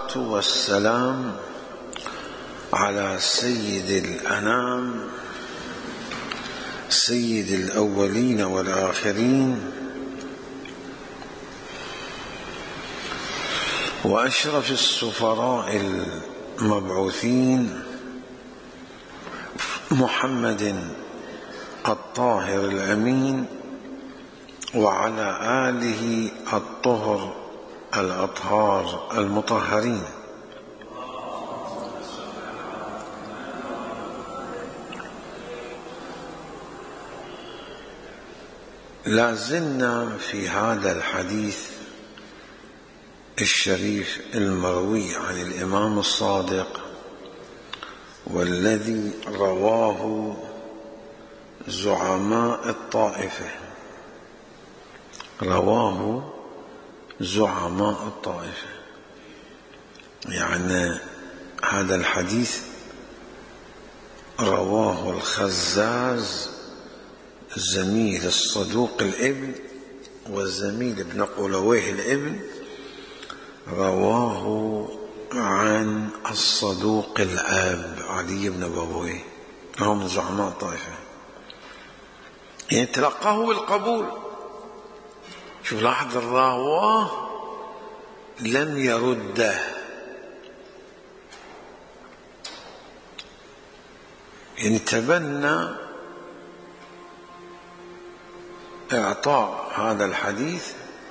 والصلاة والسلام على سيد الأنام سيد الأولين والآخرين وأشرف السفراء المبعوثين محمد الطاهر الأمين وعلى آله الطهر الأطهار المطهرين. لا زلنا في هذا الحديث الشريف المروي عن الإمام الصادق والذي رواه زعماء الطائفة، يعني هذا الحديث رواه الخزاز زميل الصدوق الابن والزميل ابن قلويه الابن، رواه عن الصدوق الأب علي بن بابويه، هم زعماء الطائفة، يعني تلقاه بالقبول. شوف لاحظ الراواه لم يرده، يعني تبنى إعطاء هذا الحديث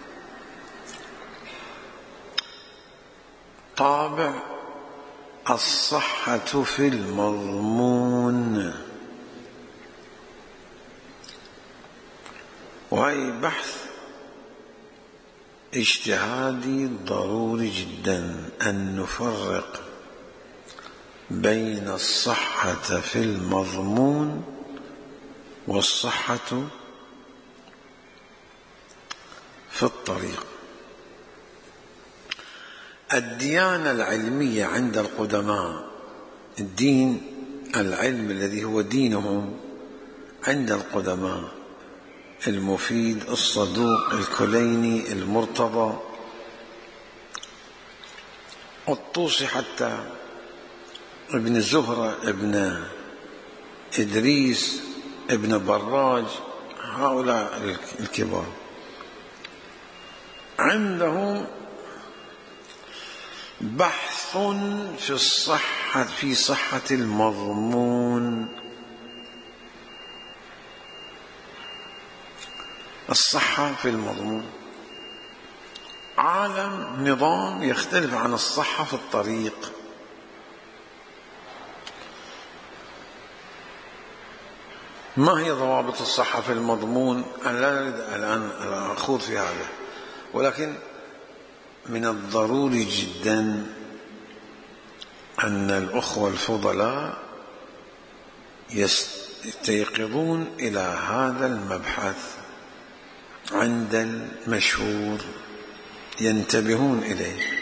طابع الصحة في المضمون، وهي بحث اجتهادي ضروري جدا أن نفرق بين الصحة في المضمون والصحة في الطريق. الديانة العلمية عند القدماء، الدين العلم الذي هو دينهم عند القدماء، المفيد الصدوق الكليني المرتضى الطوسي حتى ابن زهرة ابن إدريس ابن براج، هؤلاء الكبار عندهم بحث في صحة المضمون، الصحة في المضمون عالم نظام يختلف عن الصحة في الطريق. ما هي ضوابط الصحة في المضمون؟ أنا لا أريد الآن أخوض في هذا، ولكن من الضروري جدا أن الأخوة الفضلاء يستيقظون إلى هذا المبحث عند المشهور، ينتبهون إليه.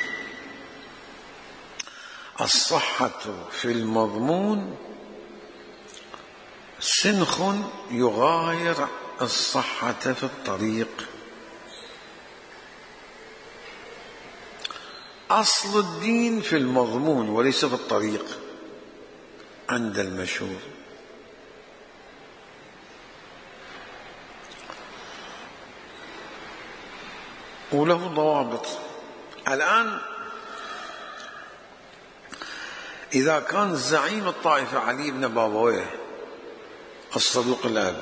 الصحة في المضمون سنخ يغاير الصحة في الطريق. أصل الدين في المضمون وليس في الطريق عند المشهور. وله ضوابط. الآن إذا كان زعيم الطائفة علي بن بابويه الصدوق الأب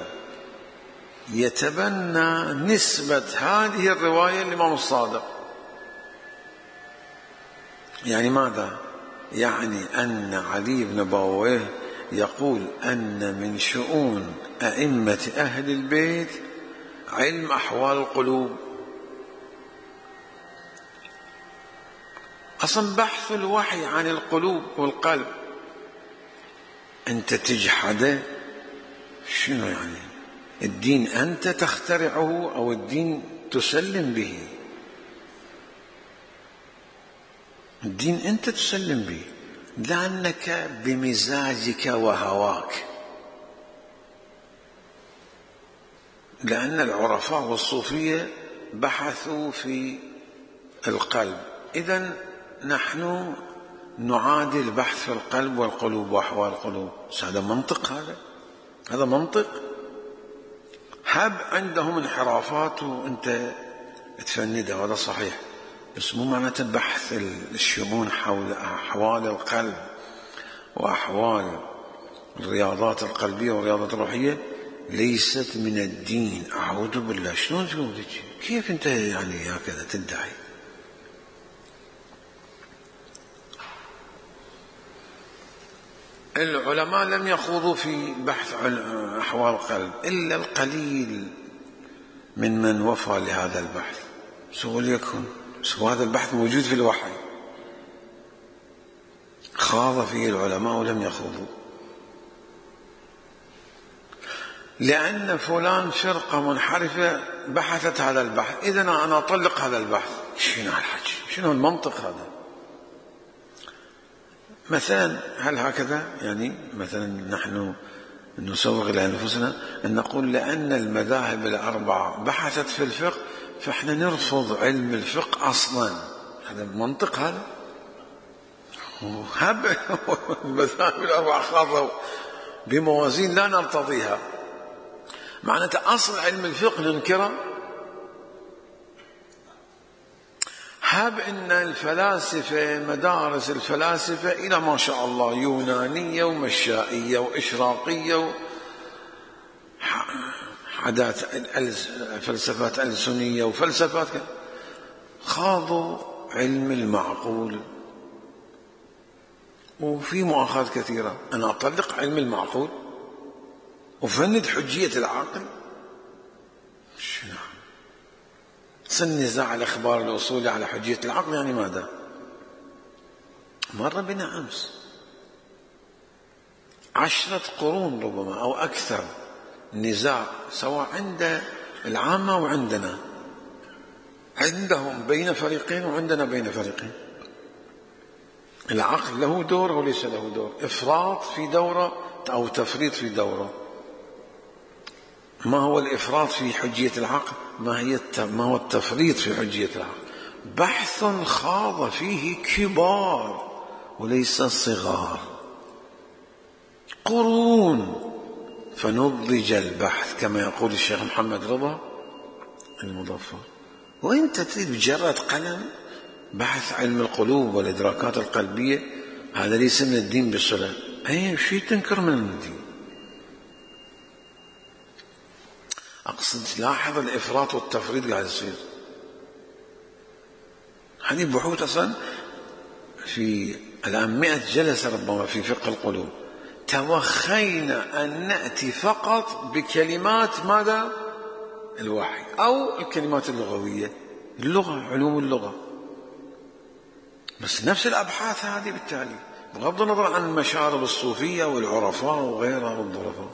يتبنى نسبة هذه الرواية للإمام الصادق، يعني ماذا؟ يعني أن علي بن بابويه يقول أن من شؤون أئمة أهل البيت علم أحوال القلوب. أصلا بحث الوحي عن القلوب والقلب، أنت تجحده؟ شنو يعني؟ الدين أنت تخترعه أو الدين تسلم به؟ الدين أنت تسلم به لأنك بمزاجك وهواك، لأن العرفاء والصوفية بحثوا في القلب. إذن نحن نعادي البحث في القلب والقلوب وأحوال القلوب. هذا منطق، هذا منطق. هب عندهم انحرافات وانت تفندها، هذا صحيح، بس مو معناته بحث الشؤون حول أحوال القلب وأحوال الرياضات القلبية والرياضات الروحية ليست من الدين. أعوذ بالله، شلون تقول كيف أنت يعني هكذا تدعي؟ العلماء لم يخوضوا في بحث أحوال القلب إلا القليل من وفى لهذا البحث. وليكن هذا البحث موجود في الوحي، خاض فيه العلماء ولم يخوضوا، لأن فلان فرقة منحرفة بحثت هذا البحث، إذا أنا أطلق هذا البحث. شنو الحكي؟ شنو المنطق هذا؟ مثلا هل هكذا يعني مثلا نحن نسوغ لأنفسنا أن نقول لأن المذاهب الأربعة بحثت في الفقه فإحنا نرفض علم الفقه أصلا؟ هذا منطق هذا؟ هب المذاهب الأربعة خاضوا بموازين لا نرتضيها، معناته أصل علم الفقه ننكره. هب إن الفلاسفة مدارس الفلاسفة إلى ما شاء الله يونانية ومشائية وإشراقية حداث فلسفات ألسنية وفلسفات خاضوا علم المعقول، وفي مؤاخذات كثيرة. أنا أطلق علم المعقول وفند حجية العقل؟ شنو نزاع الأخبار الأصولي على حجية العقل؟ يعني ماذا؟ مر بنا أمس 10 قرون ربما أو أكثر نزاع، سواء عند العامة وعندنا، عندهم بين فريقين وعندنا بين فريقين. العقل له دور وليس له دور، إفراط في دورة أو تفريط في دورة. ما هو الإفراط في حجية العقل؟ ما هو التفريط في حجية العقل؟ بحث خاض فيه كبار وليس صغار، قرون، فنضج البحث كما يقول الشيخ محمد رضا المظفر. وانت تريد بجرة قلم بحث علم القلوب والإدراكات القلبية؟ هذا ليس من الدين بالصلة. أي شيء تنكر من الدين؟ أقصد لاحظ الإفراط والتفريط قاعد يصير. هذه بحوث أصلا في الآن 100 جلسة ربما في فقه القلوب، توخينا أن نأتي فقط بكلمات ماذا؟ الوحي أو الكلمات اللغوية، اللغة، علوم اللغة، بس نفس الأبحاث هذه بالتالي، بغض النظر عن المشارب الصوفية والعرفاء وغيرها والظرفاء.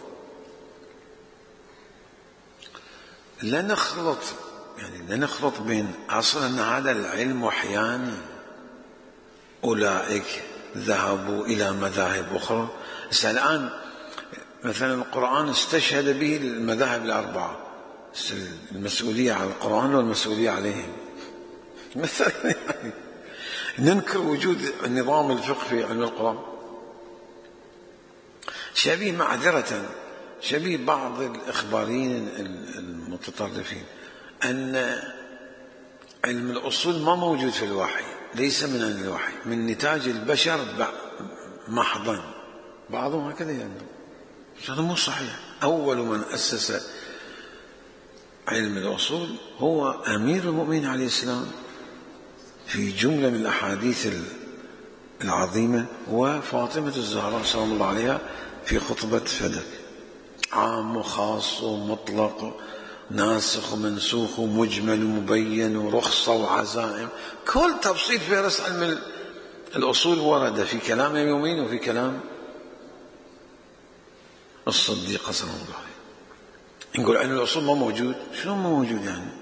لا نخلط بين أصلا أن هذا العلم وحياني، أولئك ذهبوا إلى مذاهب أخرى. الآن مثلا القرآن استشهد به المذاهب الأربعة، المسؤولية على القرآن والمسؤولية عليهم مثلا يعني ننكر وجود نظام الفقه في علم القرآن. شبيه معذرة شبيه بعض الإخباريين المتطرفين أن علم الأصول ما موجود في الوحي، ليس من الوحي، من نتاج البشر محضا، بعضهم هكذا يعني. هذا مو صحيح. أول من أسس علم الأصول هو أمير المؤمنين عليه السلام في جملة من الأحاديث العظيمة، وفاطمة الزهراء سلام الله عليها في خطبة فدك، عام وخاص ومطلق، ناسخ ومنسوخ ومجمل ومبين ورخصة وعزائم، كل تفصيل في رأس علم الأصول ورد في كلام يومين وفي كلام الصديق سلام الله عليه. نقول علم الأصول ما موجود؟ شنو ما موجود يعني؟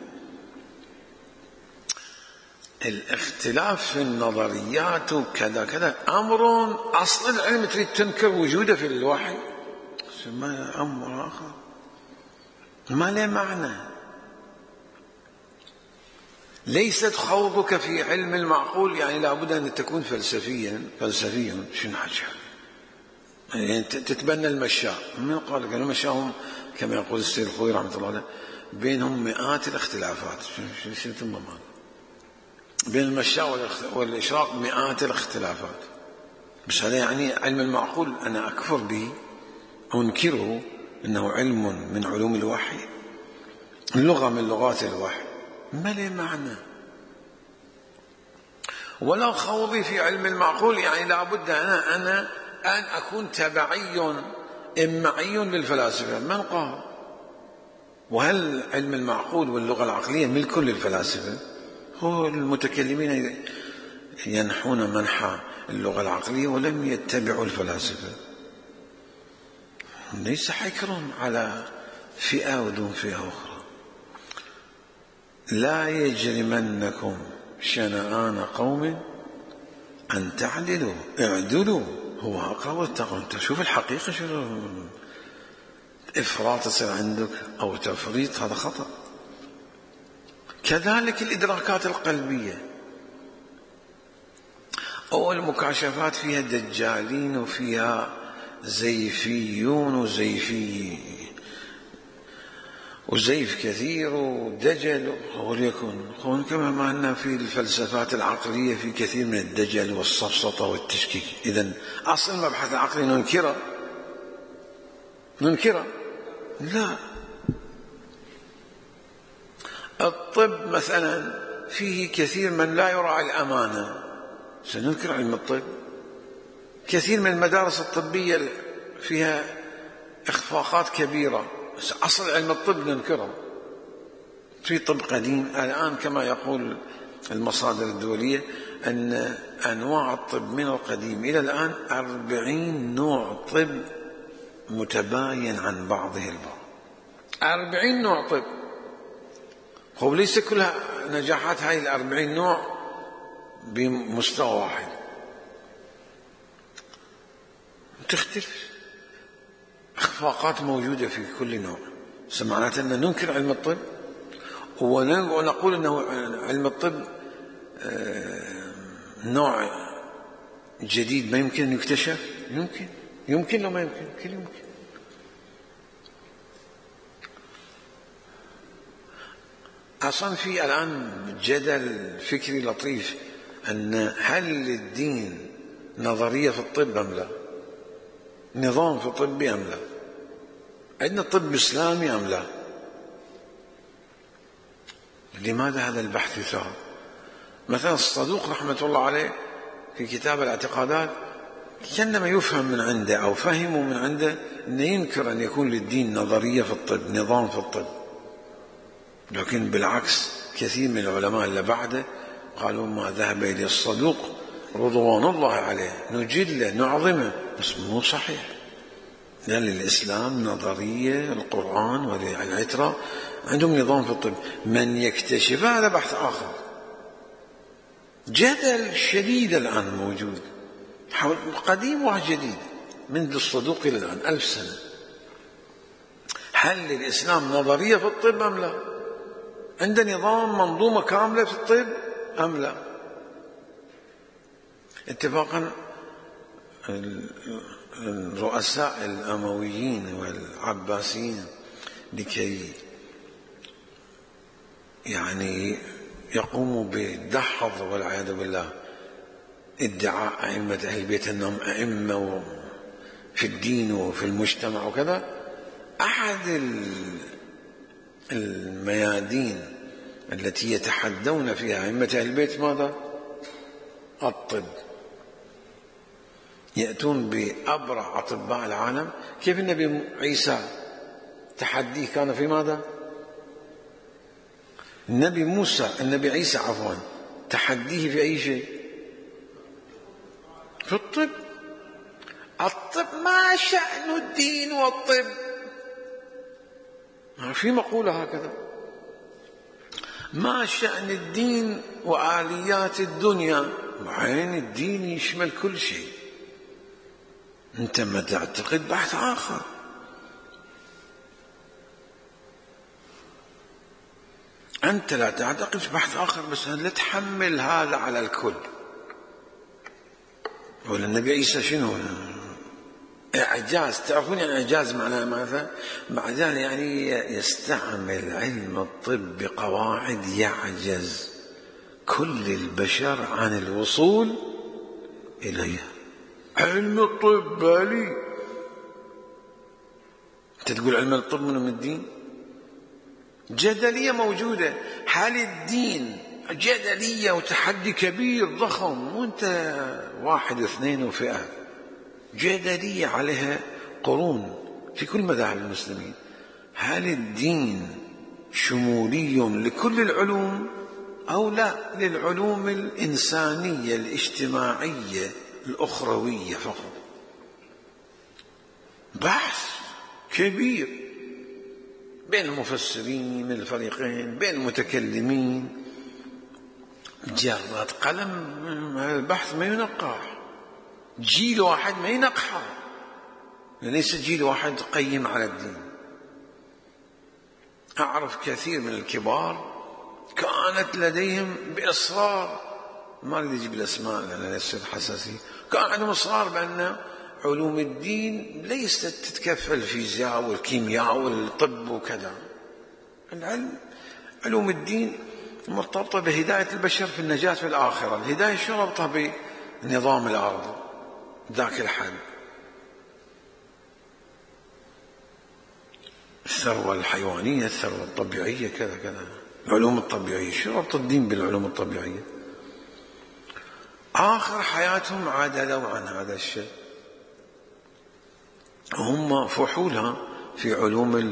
الاختلاف في النظريات وكذا كذا أمر أصل العلم تريد تنكر وجوده في الوحي، ما أمر آخر ما له معنى. ليست خوضك في علم المعقول يعني لابد أن تكون فلسفيا. شنو حكي يعني تتبنى المشاء؟ من قال لك المشاء هم كما يقول السيد الخوي رحمة الله عليه بينهم مئات الاختلافات. شنو ثم بين المشاء والإشراق مئات الاختلافات. بس هذا يعني علم المعقول أنا أكفر به أنكره أنه علم من علوم الوحي، اللغة من لغات الوحي، ما له معنى. ولا خوضي في علم المعقول يعني لابد أنا أن أكون تبعي إمعي للفلاسفة. من قال؟ وهل علم المعقول واللغة العقلية ملك للفلاسفة؟ هو المتكلمين ينحون منحى اللغة العقلية ولم يتبعوا الفلاسفة. ليس حكر على فئة ودون فئة أخرى. لا يجرمنكم شنآن قوم أن تعدلوا اعدلوا هو أقرب للتقوى. شوف الحقيقة، شوف إفراط يصير عندك أو تفريط، هذا خطأ. كذلك الإدراكات القلبية أو المكاشفات فيها دجالين وفيها زيفيون وزيف كثير ودجل. وليكن كما ما أن في الفلسفات العقلية في كثير من الدجل والسفسطة والتشكيك. إذن أصل المبحث العقلي ننكره؟ لا. الطب مثلا فيه كثير من لا يراعي الأمانة، سننكر علم الطب. كثير من المدارس الطبية فيها إخفاقات كبيرة، أصل علم الطب ننكره. في طب قديم الآن كما يقول المصادر الدولية أن أنواع الطب من القديم إلى الآن 40 نوع طب متباين عن بعضه البعض. 40 نوع طب. هو ليس كلها نجاحات هاي 40 نوع بمستوى واحد، تختلف، إخفاقات موجودة في كل نوع. معناته أن ننكر علم الطب ونقول أنه علم الطب نوع جديد ما يمكن أن يكتشف. يمكن لو ما يمكن يمكن. أصلا في الآن جدل فكري لطيف أن هل للدين نظرية في الطب أم لا، نظام في الطب أم لا، عندنا طب إسلامي أم لا. لماذا هذا البحث يثار؟ مثلا الصدوق رحمة الله عليه في كتاب الاعتقادات كأنما يفهم من عنده أو فهموا من عنده أنه ينكر أن يكون للدين نظرية في الطب، نظام في الطب. لكن بالعكس كثير من العلماء اللي بعده قالوا ما ذهب إليه الصدوق رضوان الله عليه نجله نعظمه، بس مو صحيح. لأن الإسلام نظرية، القرآن والعترة عندهم نظام في الطب. من يكتشف هذا بحث آخر. جدل شديد الآن موجود حول قديم وجديد منذ الصدوق إلى الآن 1000 سنة. هل للإسلام نظرية في الطب أم لا؟ عنده نظام منظومة كاملة في الطب أم لا؟ اتفاقا الرؤساء الأمويين والعباسيين لكي يعني يقوموا بدحض والعياذ بالله ادعاء أئمة أهل البيت أنهم أئمة في الدين وفي المجتمع وكذا، أحد الميادين التي يتحدون فيها أئمة أهل البيت ماذا؟ الطب. يأتون بأبرع أطباء العالم. كيف النبي عيسى تحديه كان في ماذا؟ النبي عيسى عفوا تحديه في أي شيء؟ في الطب. الطب ما شأن الدين والطب؟ في مقولة هكذا، ما شأن الدين وآليات الدنيا؟ وعين الدين يشمل كل شيء. أنت ما تعتقد بحث آخر. أنت لا تعتقد في بحث آخر، بس لا تحمل هذا على الكل. ولا النبي عيسى شنو؟ إعجاز. تعرفون يعني إعجاز معناه ماذا؟ معناه يعني يستعمل علم الطب بقواعد يعجز كل البشر عن الوصول إليها. علم الطب بالي. أنت تقول علم الطب من الدين؟ جدلية موجودة. حال الدين جدلية وتحدي كبير ضخم، وأنت واحد واثنين وفئة جدلية عليها قرون في كل مذاهب المسلمين. هل الدين شمولي لكل العلوم أو لا، للعلوم الإنسانية الاجتماعية الأخروية فقط؟ بحث كبير بين المفسرين من الفريقين، بين المتكلمين. جرد قلم البحث ما ينقح، جيل واحد ما ينقحه، ليس جيل واحد قيم على الدين. أعرف كثير من الكبار كانت لديهم بإصرار، ما أريد أجيب الأسماء لأن يصير حساسية، كان عندهم إصرار بأن علوم الدين ليست تتكفل الفيزياء والكيمياء والطب وكذا. العلم علوم الدين مرتبطة بهداية البشر في النجاة في الآخرة. الهداية شو ربطها بنظام الأرض ذاك الحد؟ الثروة الحيوانية، الثروة الطبيعية، كذا كذا. العلوم الطبيعية شو ربط الدين بالعلوم الطبيعية؟ آخر حياتهم عدلوا عن هذا الشيء. هم فحولها في علوم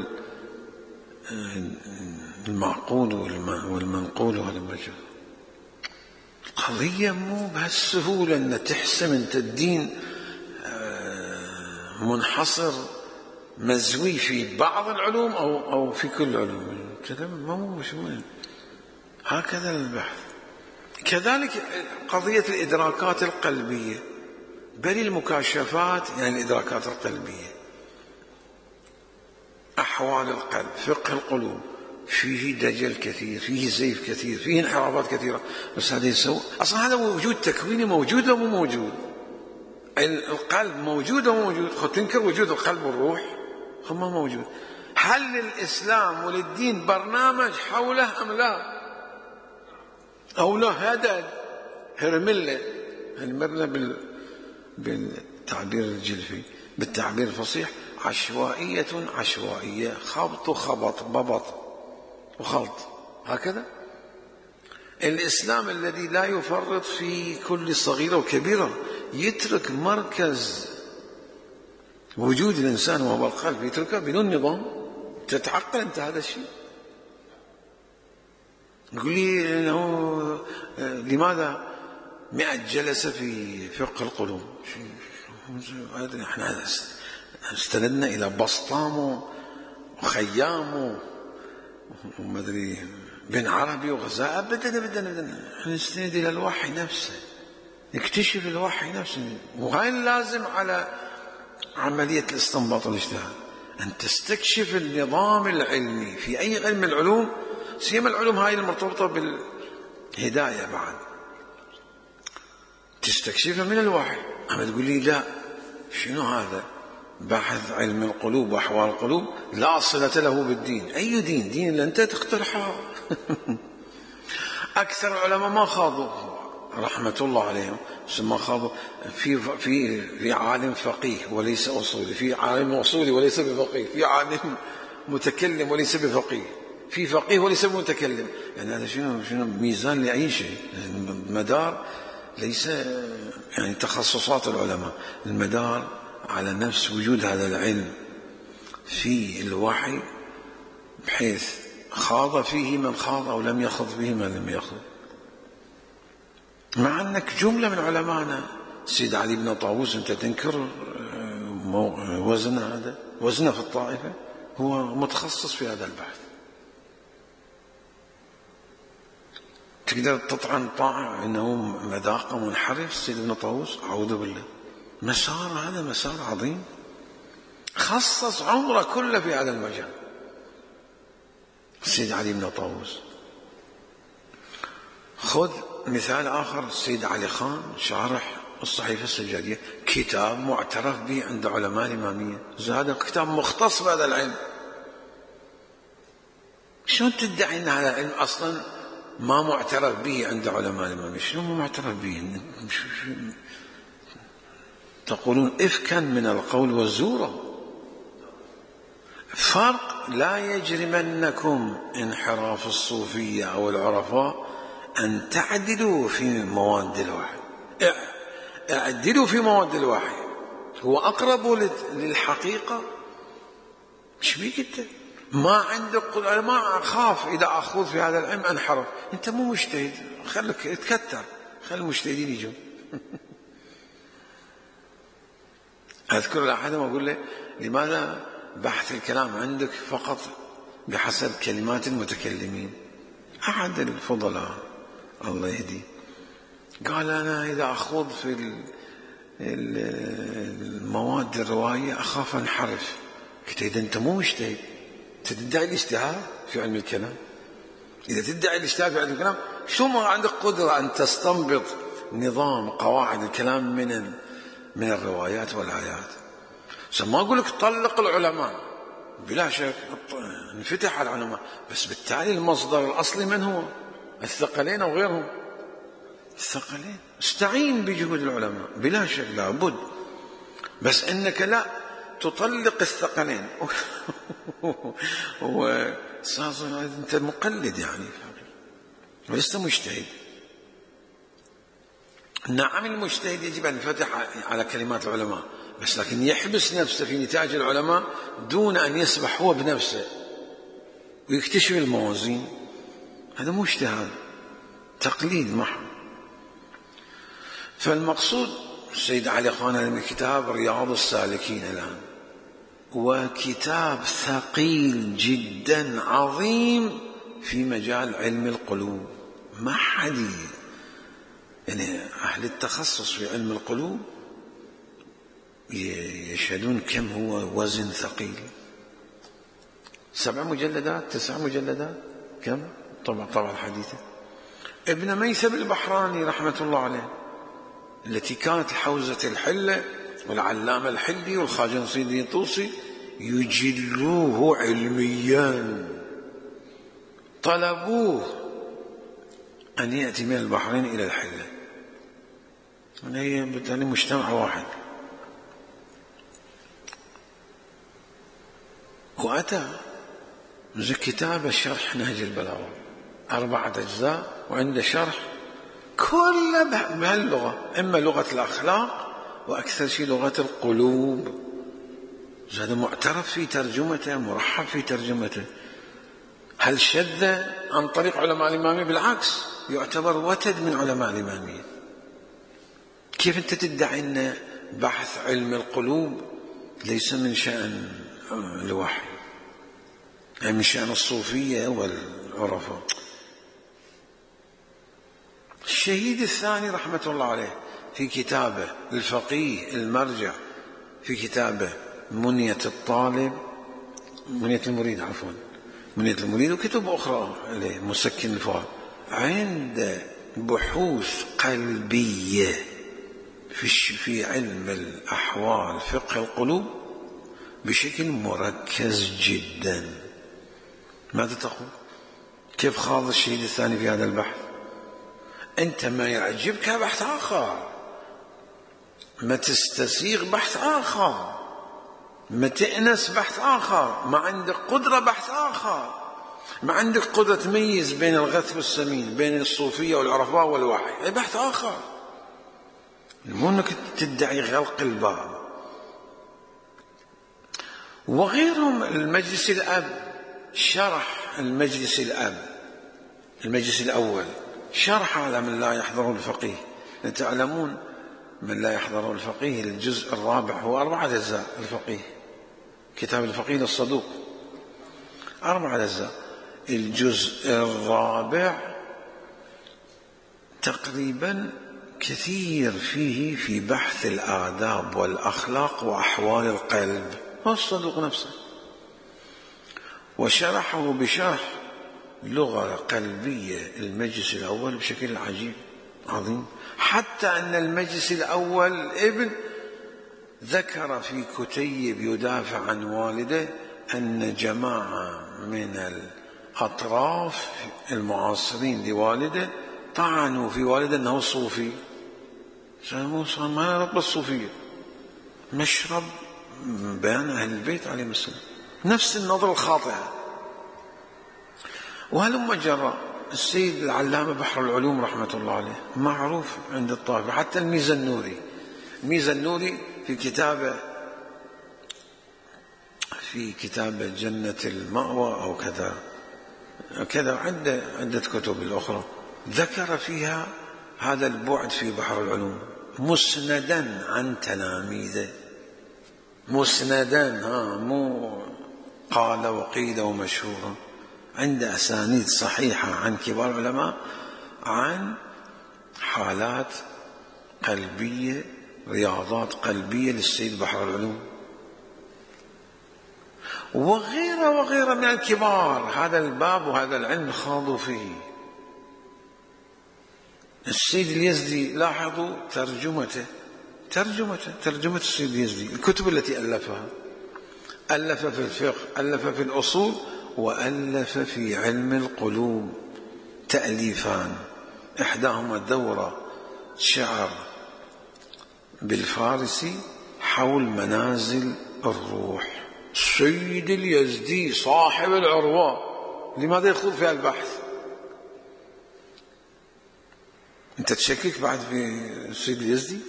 المعقول والمنقول والمجهول. القضية مو بهالسهولة أن تحسم أنت الدين منحصر مزوي في بعض العلوم أو في كل العلوم. كذا مو هكذا البحث. كذلك قضية الإدراكات القلبية، بل المكاشفات، يعني الإدراكات القلبية، أحوال القلب، فقه القلوب، فيه دجل كثير، فيه زيف كثير، فيه انحرافات كثيرة. بس هذا يسوي أصلا هذا وجود تكويني موجود أو مو موجود؟ القلب موجود أو موجود؟ خد تنكر وجود القلب والروح؟ خد ما موجود. هل للإسلام وللدين برنامج حوله أم لا؟ أو لا هذا هرملة هرملة بالتعبير الجلفي، بالتعبير الفصيح عشوائية عشوائية، خبط وخبط، ببط وخلط، هكذا. الإسلام الذي لا يفرط في كل صغيرة وكبيرة، يترك مركز وجود الإنسان وهو القلب، يتركه بدون نظام. تتعقل أنت هذا الشيء؟ يقول لي إنه لماذا 100 جلسة في فقه القلوب؟ احنا استندنا إلى بسطام وخيام وما أدري بن عربي وغزاء. أبدا احنا نستند إلى الوحي نفسه، نكتشف الوحي نفسه. وهاي اللازم على عملية الاستنباط والاجتهاد، أن تستكشف النظام العلمي في أي علم من العلوم، سيما العلوم هاي المرتبطة بالهداية بعد، تستكشفها من الوحي. أما تقول لي لا، شنو هذا؟ بحث علم القلوب وأحوال القلوب لا صلة له بالدين. أي دين؟ دين اللي أنت تقترحه. أكثر العلماء ما خاضوا رحمة الله عليهم، ما خاضوا في عالم فقيه وليس أصولي، في عالم أصولي وليس بفقيه، في عالم متكلم وليس بفقيه، في فقيه وليس بمتكلم. يعني هذا شنو ميزان لأي شيء؟ المدار ليس يعني تخصصات العلماء، المدار على نفس وجود هذا العلم في الوحي، بحيث خاض فيه من خاض أو لم يخض فيه من لم يخض. مع أنك جملة من علمائنا، سيد علي بن طاووس، أنت تنكر وزنه؟ هذا وزنه في الطائفة، هو متخصص في هذا البحث. تقدر تطعن طاعة أنه مذاقه منحرف سيد ابن طاووس؟ أعوذ بالله. هذا مسار عظيم، خصص عمره كله في هذا المجال. سيد علي بن طاووس خذ مثال آخر، السيد علي خان شارح الصحيفة السجادية، كتاب معترف به عند علماء الإمامية، هذا كتاب مختص بهذا العلم. شلون تدعي أن هذا العلم أصلا ما معترف به عند علماء الإمامية؟ شنو ما معترف به؟ تقولون إفكا من القول والزورة. فرق، لا يجرمنكم انحراف الصوفية أو العرفاء أن تعدلوا في مواد الوحي. اعدلوا في مواد الوحي، هو أقرب للحقيقة. مش بيك أنت ما عندك، أنا ما أخاف إذا أخوض في هذا العلم أنحرف. أنت مو مجتهد، خليك تكتر، خلي المجتهدين يجوا. أذكر لأحدهم أقول له لماذا بحث الكلام عندك فقط بحسب كلمات المتكلمين؟ أحد الفضلاء الله يهديه قال أنا إذا أخوض في المواد الروائية أخاف أنحرف. قلت إذا أنت مو مجتهد، تدعي الاجتهاد في علم الكلام. إذا تدعي الاجتهاد في علم الكلام، شو ما عندك قدرة أن تستنبط نظام قواعد الكلام من الروايات والآيات. ما أقول لك طلق العلماء، بلا شك انفتح على العلماء، بس بالتالي المصدر الأصلي من هو؟ الثقلين أو غيرهم؟ الثقلين. استعين بجهود العلماء بلا شك، لابد، بس إنك لا تطلق الثقلين. أنت مقلد يعني، ولست مجتهد. نعم المجتهد يجب أن ينفتح على كلمات العلماء، بس لكن يحبس نفسه في نتاج العلماء دون أن يسبح هو بنفسه ويكتشف الموازين. هذا مو اجتهاد، تقليد محض. فالمقصود السيد علي خان من كتاب رياض السالكين الآن، وكتاب ثقيل جدا عظيم في مجال علم القلوب. ما حد يعني أهل التخصص في علم القلوب يشهدون كم هو وزن ثقيل. 7 مجلدات 9 مجلدات، كم طبعا حديثة. ابن ميثم البحراني رحمة الله عليه، التي كانت حوزة الحلة والعلامة الحلي والخواجة نصير الطوسي يجلوه علميا، طلبوه أن يأتي من البحرين إلى الحلة. هي بالتالي مجتمع واحد، وأتى كتاب شرح نهج البلاغة 4 أجزاء، وعنده شرح كله بهاللغة، إما لغة الأخلاق وأكثر شيء لغة القلوب. هذا معترف في ترجمته، مرحب في ترجمته. هل شذ عن طريق علماء الإمامية؟ بالعكس، يعتبر وتد من علماء الإمامية. كيف أنت تدعي أن بحث علم القلوب ليس من شأن الوحي، يعني من شأن الصوفية والعرفاء؟ الشهيد الثاني رحمة الله عليه في كتابه الفقيه المرجع، في كتابه منية المريد، منية المريد، وكتب أخرى عليه مسكن الفؤاد، عند بحوث قلبية في علم الأحوال فقه القلوب بشكل مركز جدا. ماذا تقول؟ كيف خاض الشهيد الثاني في هذا البحث؟ أنت ما يعجبك بحث آخر، ما تستسيغ بحث آخر، ما تأنس بحث آخر، ما عندك قدرة بحث آخر، ما عندك قدرة تميز بين الغث والسمين، بين الصوفية والعرفاء والوحي، أي بحث آخر. مو أنك تدعي غلق الباب. وغيرهم، المجلس الأب شرح المجلس الأول شرح على من لا يحضر الفقيه. تعلمون من لا يحضر الفقيه الجزء الرابع هو 4 أجزاء. الفقيه، كتاب الفقيه للصدوق 4 أجزاء. الجزء الرابع تقريبا كثير فيه في بحث الآداب والأخلاق وأحوال القلب، هو الصدوق نفسه، وشرحه بشرح لغة قلبية المجلس الأول بشكل عجيب عظيم، حتى أن المجلس الأول ابن ذكر في كتيب يدافع عن والده أن جماعة من الأطراف المعاصرين لوالده طعنوا في والده أنه صوفي. ما يرد بالصوفية، مشرب بيان أهل البيت عليهم السلام، نفس النظرة الخاطئة. وهلم جرى السيد العلامة بحر العلوم رحمة الله عليه معروف عند الطائفة، حتى الميزنوري في كتابة جنة المأوى أو كذا عدة كتب الأخرى ذكر فيها هذا البعد في بحر العلوم مسندا عن تلاميذه، مسندا مو قال وقيل ومشهورا، عند أسانيد صحيحة عن كبار العلماء عن حالات قلبية، رياضات قلبية للسيد بحر العلوم وغيره من الكبار. هذا الباب وهذا العلم خاضوا فيه. السيد اليزدي لاحظوا ترجمة السيد اليزدي، الكتب التي ألف في الفقه، ألف في الأصول، وألف في علم القلوب تأليفان، إحداهما دورة شعر بالفارسي حول منازل الروح. السيد اليزدي صاحب العروة لماذا يخوض في البحث؟ أنت تشكك بعد في السيد اليزدي؟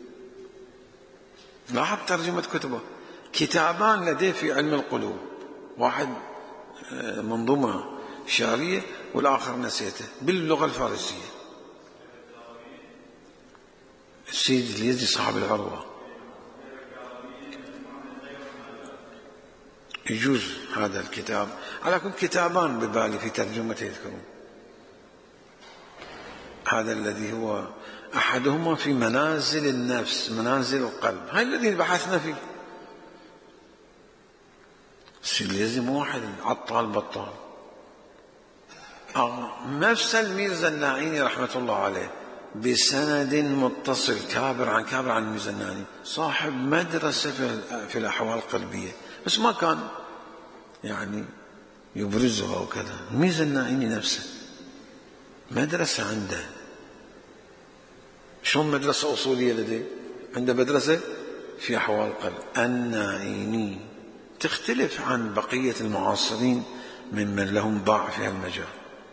لاحظ ترجمة كتبه، كتابان لديه في علم القلوب، واحد منظومة شعرية والآخر نسيته باللغة الفارسية. السيد اليزدي صاحب العروة، يجوز هذا الكتاب على كل كتابان ببالي في ترجمته يذكرون، هذا الذي هو أحدهما في منازل النفس، منازل القلب، هاي الذي بحثنا فيه. السيد اليزدي مو واحد عطال بطال. نفس الميرزا الناعيني رحمة الله عليه بسند متصل كابر عن الميرزا الناعيني، صاحب مدرسة في الأحوال القلبية، بس ما كان يعني يبرزها وكذا. الميرزا الناعيني نفسه مدرسة عنده، شلون مدرسة أصولية لديه، عنده مدرسة في أحوال القلب. الناعيني تختلف عن بقية المعاصرين ممن لهم باع في هالمجال،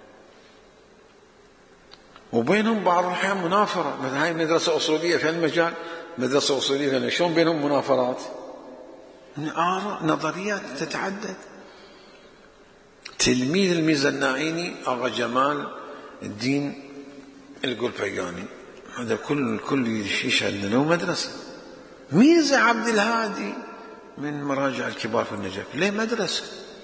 وبينهم بعض الأحيان منافرة. مثلا هاي مدرسة أصولية في هالمجال، مدرسة أصولية في هالمجال، شلون بينهم منافرات؟ آراء نظريات تتعدد. تلميذ الميرزا الناعيني أغا جمال الدين القلبياني، هذا كل يشهد له مدرسة. ميرزا عبد الهادي من مراجع الكبار في النجف، ليه مدرسة.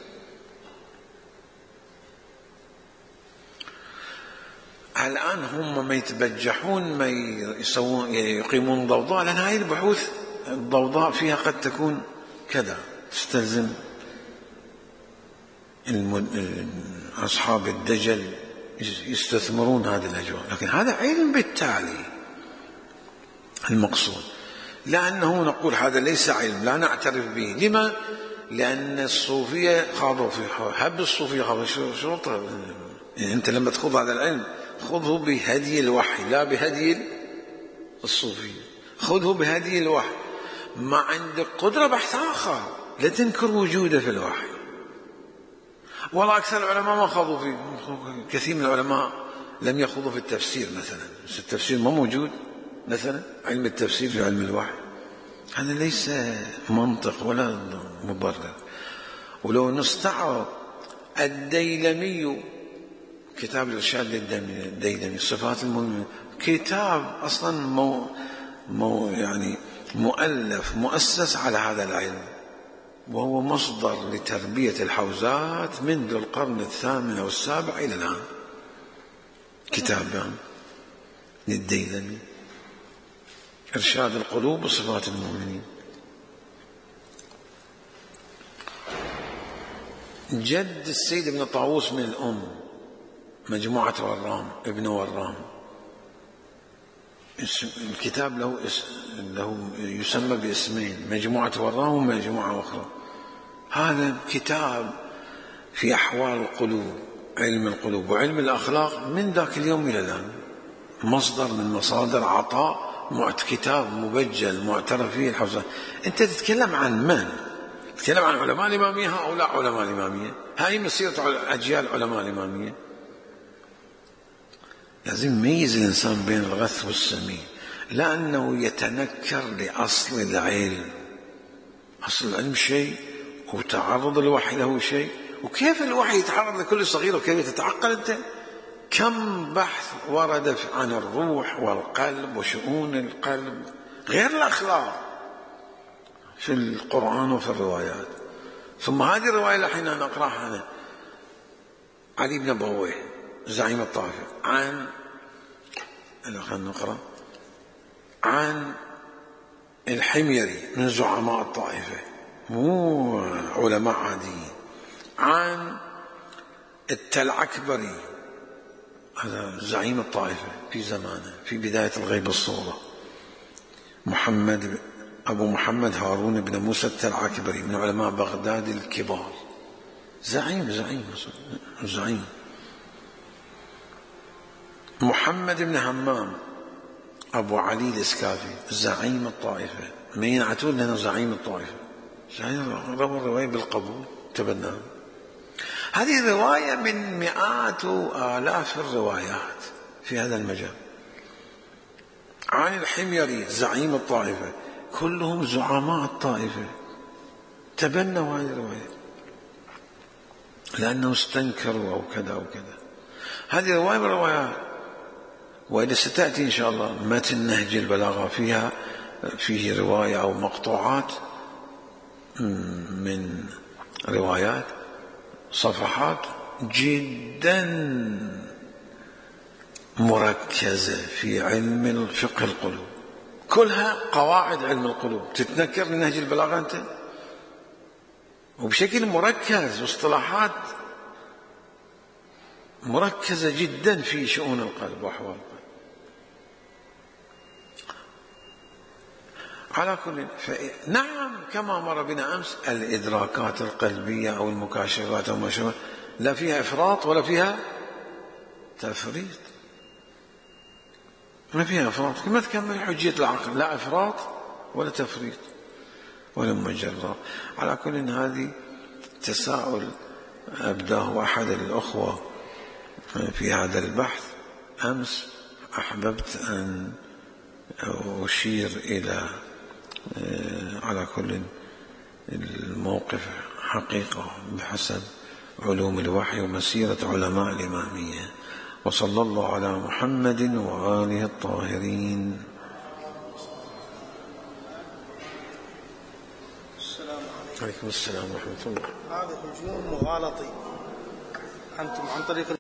الآن هم ما يتبجحون، ما يقيمون ضوضاء، لأن هاي البحوث الضوضاء فيها قد تكون كذا، تستلزم أصحاب الدجل يستثمرون هذه الأجواء، لكن هذا علم بالتالي المقصود. لأنه نقول هذا ليس علم، لا نعترف به. لما؟ لأن الصوفية خاضوا في حب الصوفية خاضوا شروطها. أنت لما تخوض هذا العلم خذه بهدي الوحي لا بهدي الصوفية، خذه بهدي الوحي. ما عندك قدرة بحث آخر، لا تنكر وجوده في الوحي. والله أكثر العلماء ما خاضوا فيه، كثير من العلماء لم يخوضوا في التفسير مثلا، بس التفسير ما موجود مثلا، علم التفسير في علم الوحي، هذا ليس منطق ولا مبرر. ولو نستعرض الديلمي، كتاب الإرشاد الديلمي صفات المؤمنين، كتاب أصلا يعني مؤلف مؤسس على هذا العلم، وهو مصدر لتربية الحوزات منذ القرن الثامن أو السابع إلى الآن. كتاب للديلمي إرشاد القلوب وصفات المؤمنين. جد السيد ابن طاووس من الأم مجموعة ورام، ابن ورام. الكتاب له يسمى باسمين، مجموعة ورام ومجموعة أخرى. هذا كتاب في أحوال القلوب، علم القلوب وعلم الأخلاق، من ذاك اليوم إلى الآن مصدر من مصادر عطاء، كتاب مبجل معترف فيه الحفظ. أنت تتكلم عن من؟ تتكلم عن علماء الإمامية، هؤلاء علماء الإمامية، هاي مسيرة أجيال علماء الإمامية. لازم يميز الإنسان بين الغث والسمين، لأنه يتنكر لأصل العلم. أصل العلم شيء وتعرض الوحي له شيء. وكيف الوحي يتعرض لكل صغير؟ وكيف تتعقل أنت؟ كم بحث ورد عن الروح والقلب وشؤون القلب غير الأخلاق في القرآن وفي الروايات. ثم هذه الرواية التي نقرأها أنا، علي بن بويه زعيم الطائفة، نقرأ عن الحميري من زعماء الطائفة، مو علماء عاديين، عن التلعكبري، هذا زعيم الطائفة في زمانه في بداية الغيب الصورة، أبو محمد هارون بن موسى التلعكبري من علماء بغداد الكبار، زعيم. محمد بن همام أبو علي الإسكافي زعيم الطائفة، ما ينعتون لنا زعيم الطائفة، روى الرواية بالقبول تبناه. هذه رواية من مئات وآلاف الروايات في هذا المجال عن الحميري زعيم الطائفة، كلهم زعماء الطائفة تبنوا هذه الرواية لأنه استنكروا أو كذا أو كذا. هذه رواية من الروايات. وإذا ستأتي إن شاء الله متن نهج البلاغة فيه رواية أو مقطوعات من روايات، صفحات جدا مركزة في علم الفقه القلوب، كلها قواعد علم القلوب. تتذكر من نهج البلاغة أنت، وبشكل مركز، واصطلاحات مركزة جدا في شؤون القلب وأحوال القلب. على كل نعم، كما مر بنا أمس، الإدراكات القلبية أو المكاشفات أو ما شابه لا فيها إفراط ولا فيها تفريط، ما فيها إفراط، كما تكمل حجية العقل، لا إفراط ولا تفريط ولا مجرد. على كل هذه تساؤل أبداه أحد الأخوة في هذا البحث أمس، أحببت أن أشير إلى على كل الموقف حقيقة بحسب علوم الوحي ومسيرة علماء الإمامية. وصلى الله على محمد وآله الطاهرين. عليكم السلام ورحمة الله. هذا هجوم مغالطي أنتم عن طريق